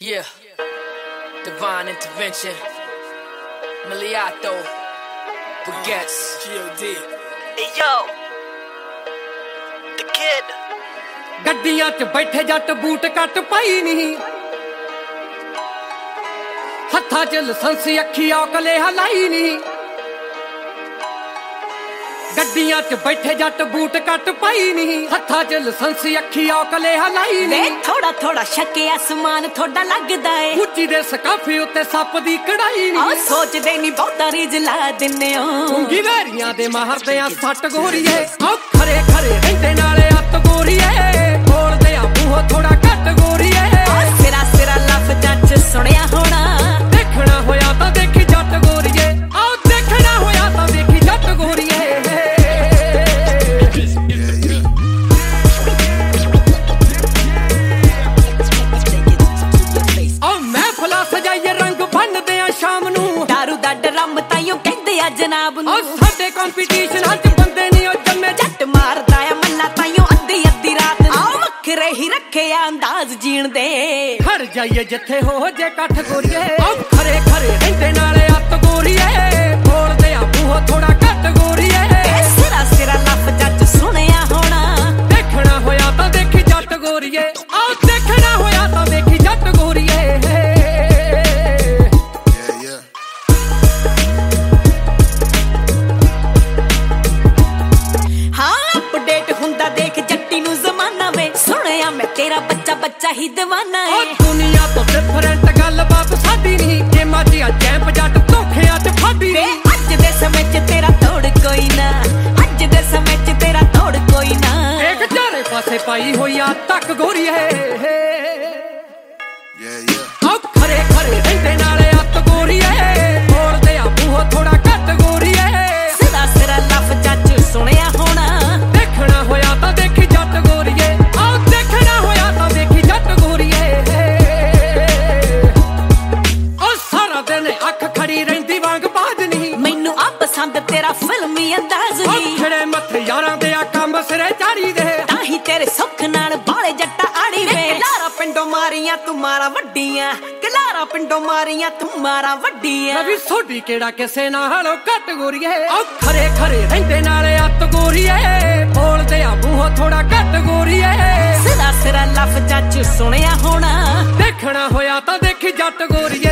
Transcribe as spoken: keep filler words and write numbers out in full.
Yeah, divine intervention. Miliato, Baguettes, G O D. Hey yo, the kid. ਗੱਡੀਆਂ 'ਚ ਬੈਠੇ ਜੱਟ ਬੂਟ ਕੱਟ ਪਾਈ ਨਹੀਂ, ਹੱਥਾਂ 'ਚ ਲਾਇਸੈਂਸ ਅੱਖੀ ਔਕਲੇ ਹਲਾਈ ਨਹੀਂ। ਗੱਡੀਆਂ 'ਚ ਬੈਠੇ ਜੱਟ ਬੂਟ ਕੱਟ ਪਾਈ ਨਹੀਂ, ਹੱਥਾਂ 'ਚ ਲਾਇਸੈਂਸ ਅੱਖੀ ਔਕਲੇ ਹਲਾਈ ਨਹੀਂ। ਥੋੜਾ ਥੋੜਾ ਸ਼ੱਕੇ ਅਸਮਾਨ ਥੋੜਾ ਲੱਗਦਾ ਏ, ਉੱਚੀ ਦੇ ਸਕਾਫੇ ਉੱਤੇ ਸੱਪ ਦੀ ਕੜਾਈ ਨਹੀਂ। ਆ ਸੋਚਦੇ ਨਹੀਂ ਬਹੁਤਾ ਰੀਝ ਲਾ ਦਿੰਨੇ ਓ, ਉਂਗੀ ਵੈਰੀਆਂ ਦੇ ਮਾਰਦੇ ਆ ਸੱਟ ਗੋਰੀਏ। ਆ ਖਰੇ ਖਰੇ ਰਹਿੰਦੇ ਨਾਲੇ ਅੱਤ ਗੋਰੀਏ, ਬੋਲਦੇ ਆ ਮੂੰਹ ਥੋੜਾ ਘੱਟ ਗੋਰੀਏ। ਆ ਸਿਰਾ ਸਿਰਾ ਲਫ਼ਜ਼ਾਂ 'ਚ ਸੁਣਿਆ ਹੋਣਾ, ਦੇਖਣਾ ਹੋਇਆ ਤਾਂ ਦੇਖੀ ਜੱਟ ਗੋਰੀਏ। ਆ ਦੇਖਣਾ ਹੋਇਆ ਤਾਂ ਦੇਖੀ ਜੱਟ ਗੋਰੀਏ। ਸ਼ਾਮ ਨੂੰ ਦਾਰੂ ਦਾ ਡਰਮ ਤਾਈਓ ਕਹਿੰਦੇ ਆ ਜਨਾਬ ਨੂੰ। ਸਾਡੇ ਕੰਪੀਟੀਸ਼ਨ ਅੱਜ ਬੰਦੇ ਨਹੀਂ ਉਹ ਜੰਮੇ, ਜੱਟ ਮਾਰਦਾ ਆ ਮੱਲਾ ਤਾਈਓ ਅੱਧੀ ਅੱਧੀ ਰਾਤ ਨੂੰ। ਆ ਵੱਖਰੇ ਹੀ ਰੱਖੇ ਆ ਅੰਦਾਜ਼ ਜੀਣ ਦੇ, ਖੜ ਜਾਈਏ ਜਿੱਥੇ ਹੋ ਜੇ ਕੱਠ ਗੋਰੀਏ। ਆ ਖਰੇ ਖਰੇ ਰਹਿੰਦੇ ਨਾਲੇ ਅੱਤ ਗੋਰੀਏ, ਬੋਲਦੇ ਆ ਮੂੰਹ ਥੋੜਾ ਘੱਟ ਗੋਰੀਏ। ਸਿਰਾ ਸਿਰਾ ਲਫ਼ਜ਼ਾਂ 'ਚ ਸੁਣਿਆ ਹੋਣਾ, ਦੇਖਣਾ ਹੋਇਆ ਤਾਂ ਦੇਖੀ ਜੱਟ ਗੋਰੀਏ। ਆ ਦੇਖਣਾ ਹੋਇਆ ਤਾਂ ਦੇਖੀ ਜੱਟ ਗੋਰੀਏ। ਤੇਰਾ ਬੱਚਾ ਬੱਚਾ ਹੀ دیਵਾਨਾ ਏ। ਓ ਦੁਨੀਆ ਤੋਂ ਡਿਫਰੈਂਟ ਗੱਲ ਬਾਤ ਸਾਡੀ ਨਹੀਂ, ਗੇਮਾਂ 'ਚ ਚੈਂਪ ਜੱਟ ਧੋਖਿਆਂ 'ਚ ਫਾਦੀ ਨਹੀਂ। ਅੱਜ ਦੇ ਸਮੇਂ 'ਚ ਤੇਰਾ ਤੋੜ ਕੋਈ ਨਾ, ਅੱਜ ਦੇ ਸਮੇਂ 'ਚ ਤੇਰਾ ਤੋੜ ਕੋਈ ਨਾ। ਇੱਕ ਚਾਰੇ ਪਾਸੇ ਪਾਈ ਹੋਈ ਆ ਤੱਕ ਗੋਰੀਏ। ਆ ਖਰੇ ਖਰੇ ਰਹਿੰਦੇ ਨਾਲੇ ਅੱਤ ਗੋਰੀਏ, ਬੋਲਦੇ ਆ ਮੂੰਹ ਥੋੜਾ ਘੱਟ ਗੋਰੀਏ। ਸਿਰਾ ਸਿਰਾ ਲਫ਼ਜ਼ਾਂ 'ਚ ਸੁਣਿਆ ਹੋਣਾ, ਦੇਖਣਾ ਹੋਇਆ ਤਾਂ ਦੇਖੀ ਜੱਟ ਗੋਰੀਏ। ਮੈਨੂੰ ਆ ਪਸੰਦ ਤੇਰਾ ਫਿਲਮੀ ਅੰਦਾਜ਼ ਨਹੀਂ, ਖੜੇ ਮੱਥੇ ਯਾਰਾਂ ਦੇ ਆ ਕੰਮ ਸਿਰੇ ਚਾੜੀ ਦੇ, ਤਾਂ ਹੀ ਤੇਰੇ ਸੁੱਖ ਨਾਲ ਬਾਲੇ ਜੱਟਾ ਆੜੀ ਵੇ। ਕਲਾਰਾ ਪਿੰਡੋਂ ਮਾਰੀਆਂ ਤੂੰ ਮਾਰਾਂ ਵੱਡੀਆਂ, ਕਲਾਰਾ ਪਿੰਡੋਂ ਮਾਰੀਆਂ ਤੂੰ ਮਾਰਾਂ ਵੱਡੀਆਂ। ਰਵੀ ਸੋਢੀ ਕਿਹੜਾ ਕਿਸੇ ਨਾਲੋਂ ਘੱਟ ਗੋਰੀਏ। ਆ ਖਰੇ ਖਰੇ ਰਹਿੰਦੇ ਨਾਲੇ ਅੱਤ ਗੋਰੀਏ, ਬੋਲਦੇ ਆ ਮੂੰਹ ਥੋੜਾ ਘੱਟ ਗੋਰੀਏ। ਸਿਰਾ ਸਿਰਾ ਲਫ਼ਜ਼ਾਂ 'ਚ ਸੁਣਿਆ ਹੋਣਾ, ਦੇਖਣਾ ਹੋਇਆ ਤਾਂ ਦੇਖੀ ਜੱਟ ਗੋਰੀਏ।